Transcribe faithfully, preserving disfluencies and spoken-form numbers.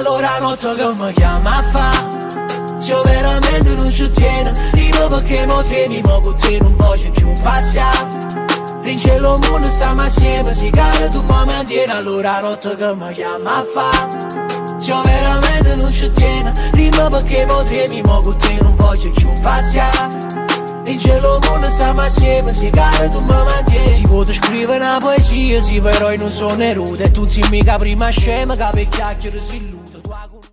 allora notte che mi chiama a fa. Se veramente non ci tiene, rimo perché mo tremi, mo con te non voglio più passare. In cielo mondo stiamo assieme, si cade tu mi mantieni, allora notte che mi chiama a fa. Se veramente non ci tiene, rimo perché mo tremi, mo con te non voglio più passare. In cielo mondo stiamo assieme, si cade tu mi mantieni. Si può scrivere una poesia, sì però io non sono Neruda. E tu sei mica prima scema che per chiacchiere si illude.